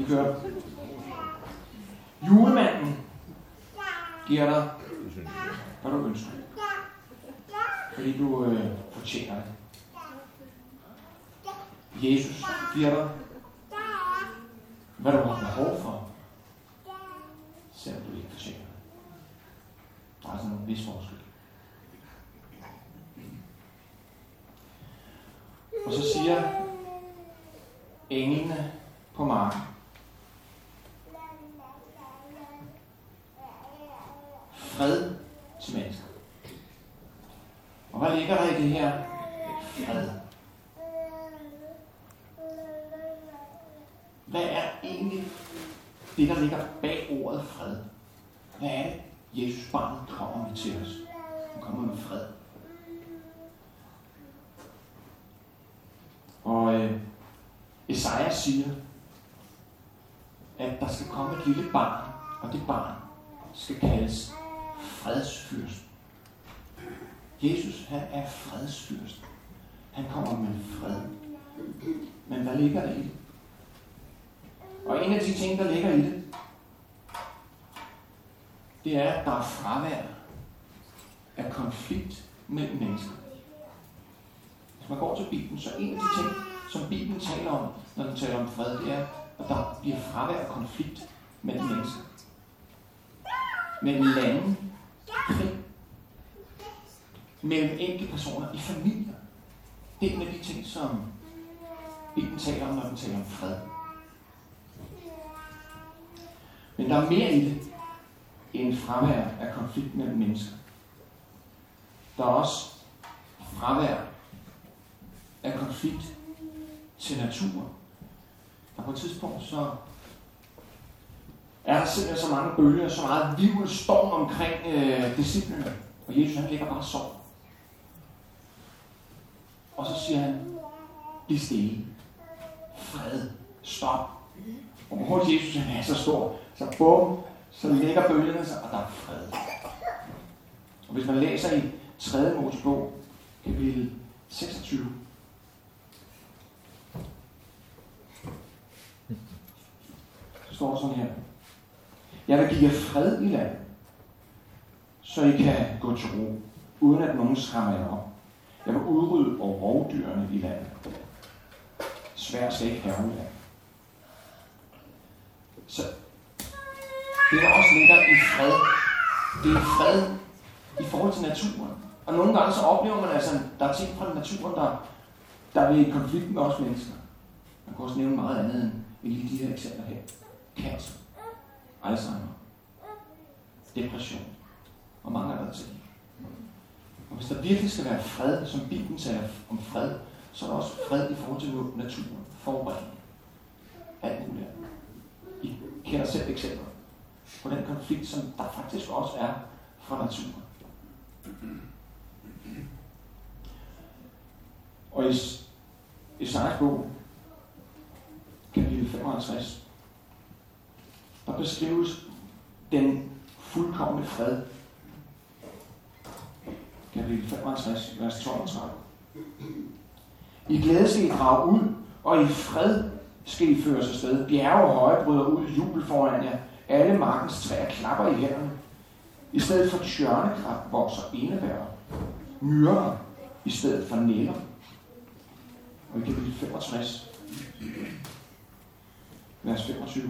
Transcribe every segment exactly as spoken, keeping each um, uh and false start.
Vi kører. Julemanden giver dig, hvad du ønsker. Fordi du øh, fortjener det. Jesus giver dig, hvad du har behov for, selvom du ikke fortjener det. Der er sådan en vis forskel. Og så siger englene på marken, fred til mennesker. Og hvad ligger der i det her? Fred. Hvad er egentlig det, der ligger bag ordet fred? Hvad er det, Jesus barnet kommer med til os? Han kommer med fred. Og øh, Esajas siger, at der skal komme et lille barn, og det barn skal kaldes fredsfyrsten. Jesus, han er fredsfyrsten. Han kommer med fred. Men hvad ligger der i det? Og en af de ting, der ligger i det, det er, at der er fravær af konflikt mellem mennesker. Hvis man går til Bibelen, så en af de ting, som Bibelen taler om, når den taler om fred, det er, at der bliver fravær af konflikt mellem mennesker. Mellem lande, krig, mellem enkelte personer, i familier. Det er en af de ting, som Bibelen taler om, når den taler om fred. Men der er mere i det, end fravær af konflikt mellem mennesker. Der er også fravær af konflikt til naturen. Og på et tidspunkt, så er der simpelthen så mange bølger, så meget vild storm omkring øh, disciplene. Og Jesus, han ligger bare og sover. Og så siger han, bliv stille. Fred. Stop. Og hvor hurtigt Jesus han er så stor, så bum, så lægger bølgerne sig, og der er fred. Og hvis man læser i tredje Mosebog, kapitel seksogtyve, så står der sådan her. Jeg vil give jer fred i landet, så I kan gå til ro, uden at nogen skræmmer jer op. Jeg vil udrydde over rovdyrene i landet. Svært skal ikke have i landet. Så det der også ligger i fred, det er fred i forhold til naturen. Og nogle gange så oplever man altså, at der er ting fra naturen, der, der er i konflikt med os mennesker. Man kan også nævne meget andet end lige de her eksempler her. Cancer, Alzheimer, depression og mange andre ting. Og hvis der virkelig skal være fred, som Bibelen taler om fred, så er der også fred i forhold til naturen, forurening, alt muligt. I kender selv eksempler på den konflikt, som der faktisk også er fra naturen. Og i Esajas bog, kapitel femoghalvtreds, der beskrives den fuldkomne fred. Kapitel femoghalvtreds, vers tolv og tretten. I glæde skal I drage ud, og i fred skal I føres afsted. Bjerge og høje bryder ud, jubel foran jer. Alle markens træer klapper i hænderne. I stedet for tjørnekrab vokser enebær. Myrer i stedet for næller. Og i kapitel femogtres, vers femogtyve.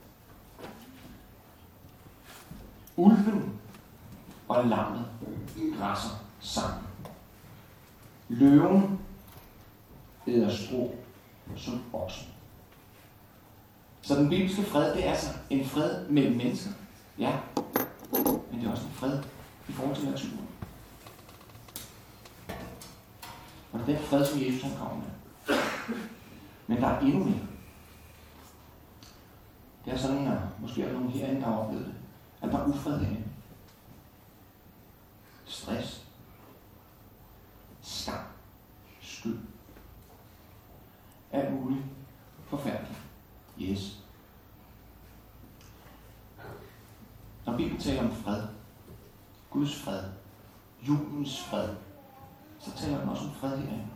Ulven og lammet græsser sammen. Løven æder strå som oksen. Så den bibelske fred, det er altså en fred mellem mennesker. Ja, men det er også en fred i forhold til naturen. Og det er den fred, som Jesus han kommer med. Men der er endnu mere. Det er sådan, at måske er der nogen herinde, der har oplevet det. At der er ufred herinde. Stress. Skam. Skyld. Alt muligt forfærdeligt. Yes. Når Bibelen taler om fred, Guds fred, julens fred, så taler den også om fred herinde.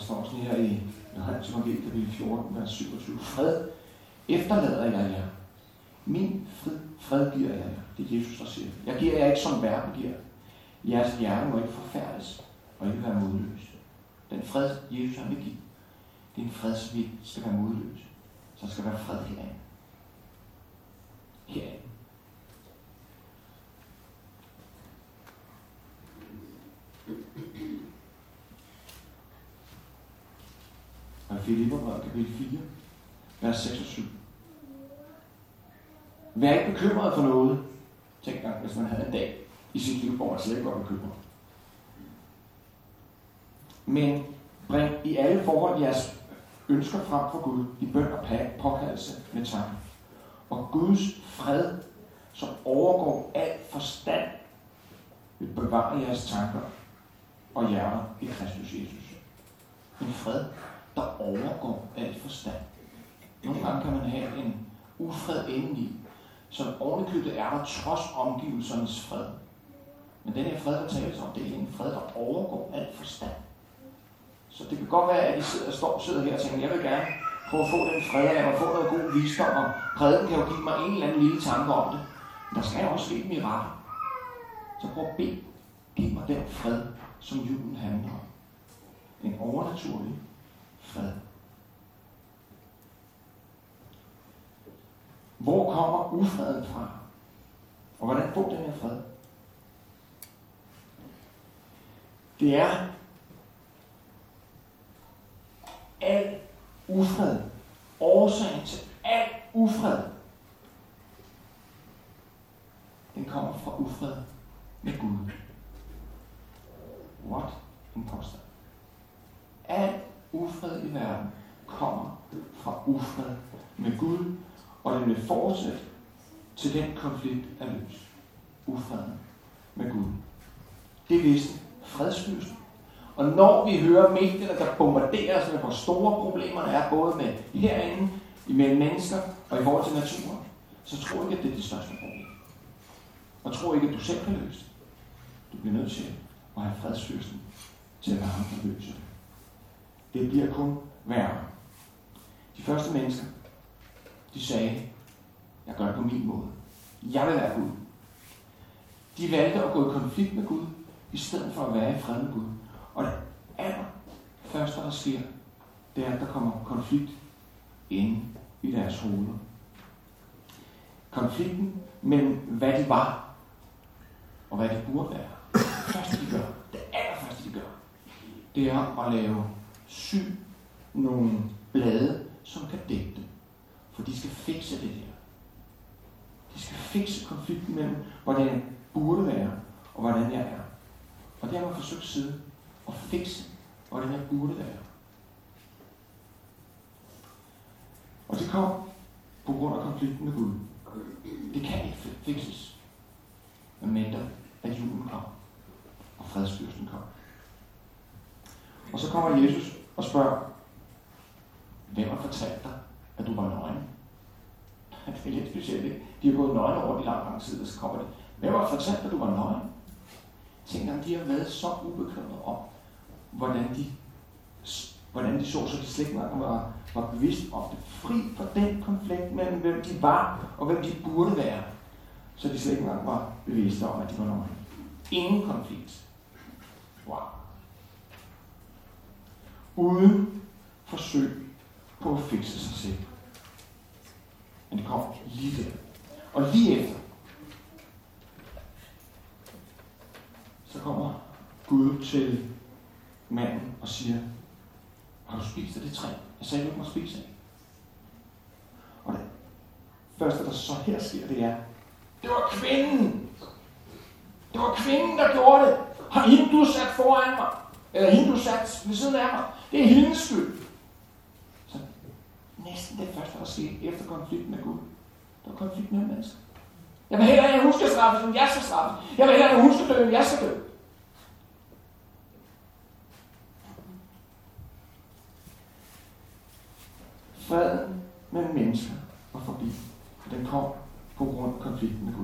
står sådan her i Johannes evangeliet kapitel fjorten, vers syvogtyve. Fred efterlader jeg jer. Min fred, fred giver jeg jer. Det er Jesus, der siger. Jeg giver jer ikke som verden giver. Jeres hjerte må ikke forfærdes og ikke være modløs. Den fred, Jesus han vil give, det er en fred, som ikke skal være modløs. Så der skal være fred herinde. Herinde. Og i Filipperbrevet kapitel fire, vers seks og syv. Vær ikke bekymret for noget. Tænk dig, hvis man havde en dag i sit liv, hvor man slet ikke var bekymret. Men bring i alle forhold jeres ønsker frem for Gud i bøn og påkaldelse med tanke. Og Guds fred, som overgår al forstand, vil bevare jeres tanker og hjerter i Kristus Jesus. En fred, der overgår al forstand. Nogle gange kan man have en ufred indeni, som ovenikøbet er der trods omgivelsernes fred. Men den her fred, der tales om, det er en fred, der overgår al forstand. Så det kan godt være, at I sidder, står, sidder her og tænker, jeg vil gerne prøve at få den fred, og jeg må få noget god visdom, og prædiken kan jo give mig en eller anden lille tanke om det. Men der skal også ske et mirakel. Så prøv at bede, giv mig den fred, som julen handler om. En overnaturlig fred. Hvor kommer ufreden fra? Og hvordan får den her fred? Det er al ufred. Årsagen til al ufred. Den kommer fra ufred med Gud. What? En påstand. Al ufred i verden kommer fra ufred med Gud, og den vil fortsætte til den konflikt er løst. Ufreden med Gud. Det vidste fredsfyrsten. Og når vi hører medierne, der bombarderer os med, hvor store problemerne er, både med herinde, imellem mennesker og i forhold til naturen, så tror jeg ikke, at det er det største problem. Og tror ikke, at du selv kan løse det. Du bliver nødt til at have fredsfyrsten til at være ham, der løser det. Det bliver kun værre. De første mennesker, de sagde, jeg gør det på min måde. Jeg vil være Gud. De valgte at gå i konflikt med Gud, i stedet for at være i fred med Gud. Og det aller første, der sker, det er, at der kommer konflikt inde i deres hoveder. Konflikten mellem, hvad de var, og hvad de burde være. Det første, de gør, det allerførste, de gør, det er at lave sy nogle blade, som kan dække det. For de skal fikse det her. De skal fikse konflikten mellem, hvordan jeg burde være, og hvordan jeg er. Og det har man forsøgt siden at fikse, hvordan jeg burde være. Og det kom på grund af konflikten med Gud. Det kan ikke fikses, medmindre at julen kom, og fredsfyrsten kom. Og så kommer Jesus og spørger, hvem har fortalt dig, at du var nøgen? Det er lidt specielt, ikke? De har gået nøgne over de lang, lang tid, og så kommer det. Hvem har fortalt dig, at du var nøgen? Tænk om de har været så ubekymrede om, hvordan de, hvordan de så, så de slet ikke var, var bevidst om det. Fri for den konflikt mellem, hvem de var, og hvem de burde være. Så de slet ikke var bevidste om, at de var nøgne. Ingen konflikt. Wow. Uden forsøg på at fikse sig selv. Men det kom lige der. Og lige efter, så kommer Gud til manden og siger, har du spist af det træ? Jeg sagde, du ikke må spise af. Og det første, der så her sker, det er, det var kvinden. Det var kvinden, der gjorde det. Har hende du sat foran mig? Eller hende du sat ved siden af mig? Det er hendes skyld. Så næsten det første, der skete efter konflikten med Gud. Der var konflikt med mennesker. Jeg vil hellere have, at hun skal straffes, end jeg skal straffes. Jeg vil hellere have, at hun skal dø, end jeg skal dø. Freden mellem mennesker var forbi. Den kom på grund af konflikten med Gud.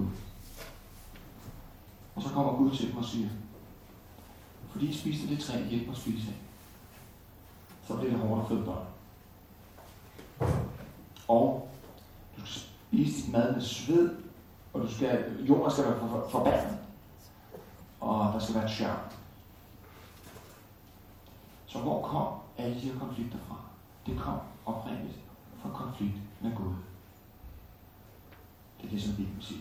Og så kommer Gud til dem og siger, fordi I spiste det træ, I ikke må spise af. så bliver det hårdt at føde børn. Og du skal spise dit mad med sved, og du skal, jorden skal være for, forbandet, og der skal være tjørn. Så hvor kom alle de her konflikter fra? Det kom oprindeligt fra konflikt med Gud. Det er det, som Bibelen siger.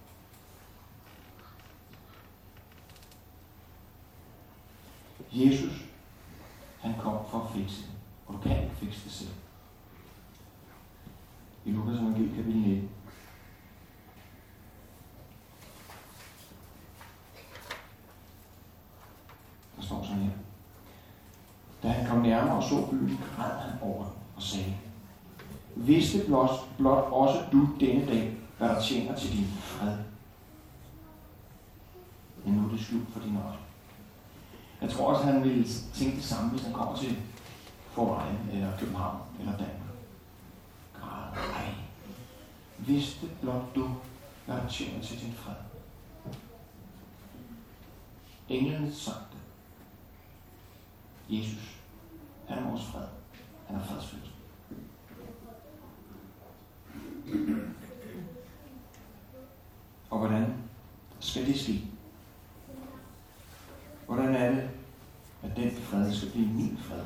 Jesus, han kom for at fikse det, og du kan ikke fikse det selv. I Lukas evangeliet kapitel nitten. Der står sådan her. Da han kom nærmere og så byen, græd han over den og sagde, vidste blot, blot også du denne dag, hvad der tjener til din fred. Men nu er det slut for din øjne. Jeg tror også, han ville tænke det samme, hvis han kommer til Forvejen eller København eller Danmark. Græd, ej. Vidste blot du, hvad der tjener til din fred. Englene sang det. Jesus, han er vores fred. Han er fredsfyldt. Og hvordan skal det ske? Hvordan er det, at den fred skal blive min fred?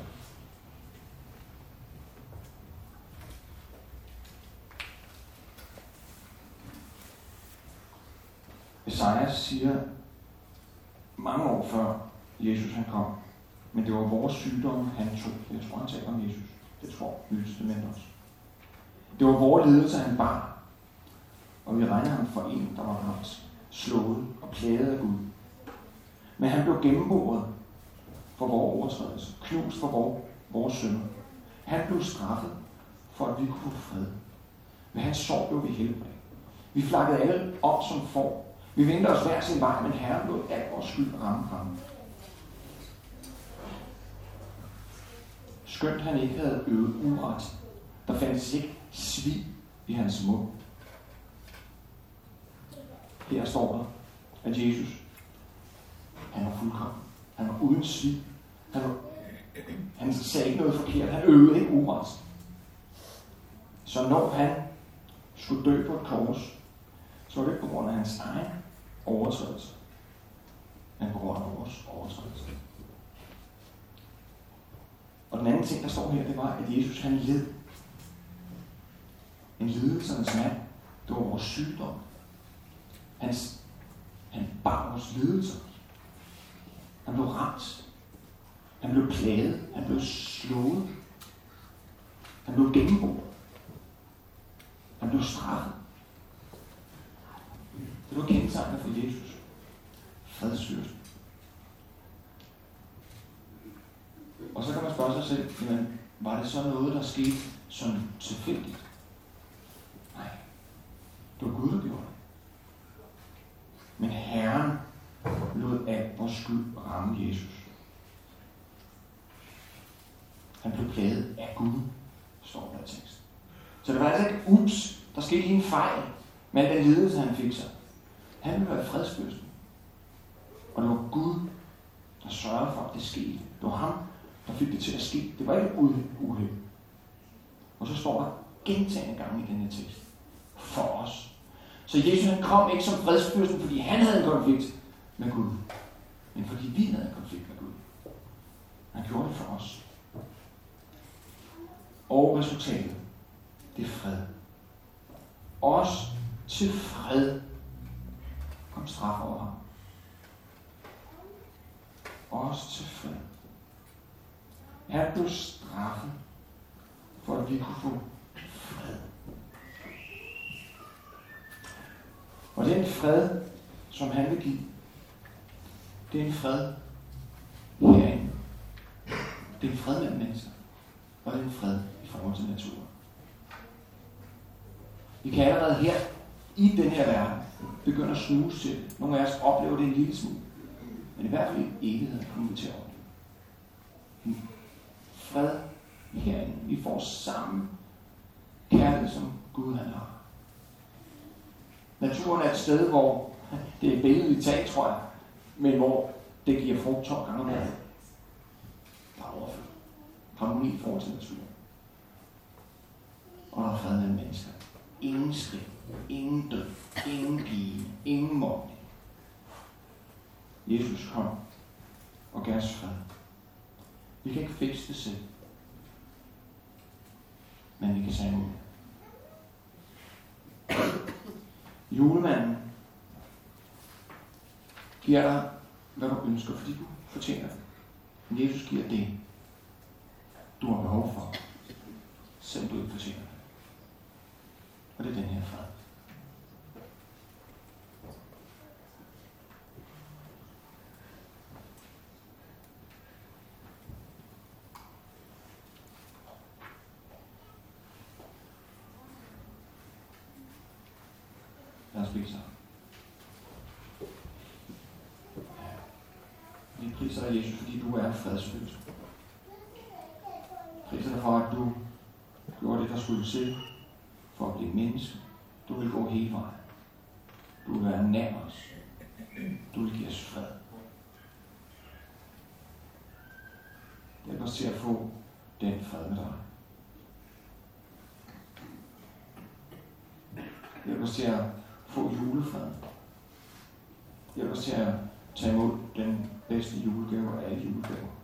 Esajas siger mange år før Jesus han kom, men det var vores sygdomme, han tog. Jeg tror, han taler om Jesus. Det tror Nye Testament også. Det var vores lidelse, han bar. Og vi regner ham for en, der var ramt, slået og plaget af Gud. Men han blev gennemboret for vores overtrædelse, knust for vores, vores synder. Han blev straffet for, at vi kunne få fred. Ved hans sorg blev vi helbredt. Vi flakkede alle op som får. Vi vendte os hver sin vej, men Herren lod al vores skyld ramme ham. Skønt han ikke havde øvet uret, der fandtes ikke svig i hans mund. Her står der, at Jesus, han var fuldkommen. Han var uden svig. Han, var, han sagde ikke noget forkert. Han øvede ikke uret. Så når han skulle dø på et kors, så var det ikke på grund af hans egen overtrædelse, men på grund af vores overtrædelse. Og den anden ting, der står her, det var, at Jesus han led. En lidelsernes mand. Det var vores sygdom. Hans, han bar vores lidelser. Han blev ramt. Han blev plaget. Han blev slået. Han blev gennemboret. Han blev straffet. Det var kendetegnet for Jesus. Fredsfyrsten. Og så kan man spørge sig selv, jamen, var det så noget, der skete sådan tilfældigt? Nej. Det var Gud, der gjorde det. Men Herren lod al vores skyld ramme Jesus. Han blev plaget af Gud, står der i teksten. Så det var altså ikke ups, der skete lige en fejl med den lidelse, han fik sig. Han ville være fredsfyrsten. Og det var Gud, der sørgede for, at det skete. Det var ham, der fik det til at ske. Det var ikke et uheld. Og så står der gentagne gange i den her tekst. For os. Så Jesus han kom ikke som fredsfyrsten, fordi han havde en konflikt med Gud. Men fordi vi havde en konflikt med Gud. Han gjorde det for os. Og resultatet, det er fred. Også til fred kom straf over ham. Også til fred. Han blev straffet, for at vi kunne få fred. Og den fred, som han vil give, det er en fred herinde. Det er en fred mellem mennesker. Og det er en fred i forhold til naturen. Vi kan allerede her, i den her verden, begynde at snuse til det. Nogle af os oplever det en lille smule. Men i hvert fald i evigheden kommer vi til at opleve. En fred herinde. Vi får samme kærlighed, som Gud han har. Naturen er et sted, hvor det er billedligt talt, tror jeg, men hvor det giver frugt to gange om året. Der er overflod. Harmoni i forhold til naturen. Og der er fred mellem mennesker. Ingen skrig, ingen død, ingen pine, ingen mobning. Jesus kom og gav os fred. Vi kan ikke fikse det selv, men vi kan tage imod. Julemanden giver dig, hvad du ønsker, fordi du fortjener det. Men Jesus giver det, du har behov for, selvom du ikke fortjener det. Og det er den her fred. Lad os bede sammen. Vi priser dig, Jesus, fordi du er fredsfyldt. Priser dig for, at du gjorde det, der skulle til for at blive menneske. Du vil gå hele vejen. Du vil være nær os. Du vil give os fred. Hjælp os til at få den fred med dig. Hjælp os til at få julefred. Hjælp os til at tage imod den bedste julegave af alle julegaver.